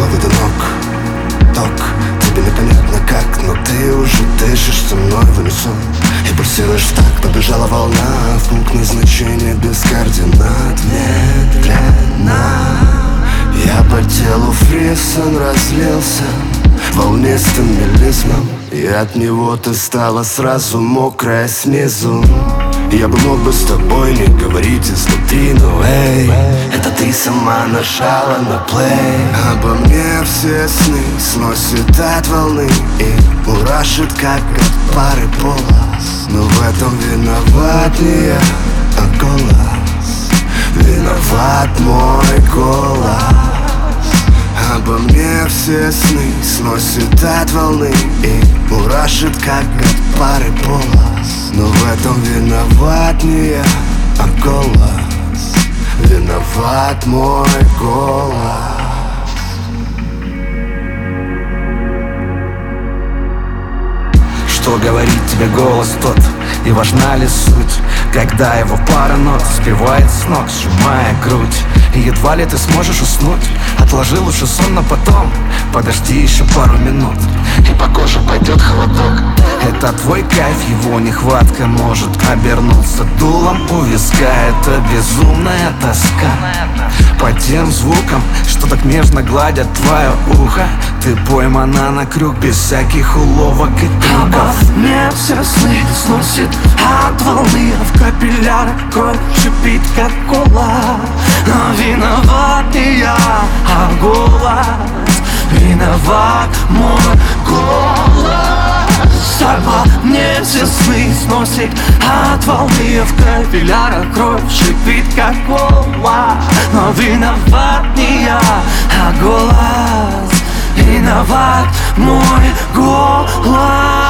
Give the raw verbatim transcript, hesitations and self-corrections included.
головы до ног. Ток, тебе непонятно как, но ты уже дышишь со мной в унисон. И пульсируешь так, побежала волна в пункт назначения без координат. Медленно я по телу фрисон разлился волнистым мелизмом, и от него ты стала сразу мокрая снизу. Я бы мог бы с тобой не говорить изнутри, но эй, это ты сама нажала на плей. Обо мне все сны сносит от волны и мурашит, как от пары полос. Но в этом виноват не я, а голос. Виноват мой голос. Обо мне все сны сносит от волны и мурашит, как от пары полос. Но в этом виноват не я, а голос. Виноват мой голос. Что говорит тебе голос тот, и важна ли суть, когда его пара нот сбивает с ног, сжимая грудь. И едва ли ты сможешь уснуть. Отложи лучше сон на потом, подожди еще пару минут, и по коже пойдет холодок. Это твой кайф, его нехватка может обернуться дулом у виска. Это безумная тоска по тем звукам, что так нежно гладят твое ухо. Ты поймана на крюк без всяких уловок и трюков. Обо мне все сны сносит от волны, в капиллярах кровь шипит, как кола. Но виноват не я, а голос. Виноват мой голос. Обо мне все сны сносит от волны, в капиллярах кровь шипит, как кола. Но виноват не я, а голос. Виноват мой голос.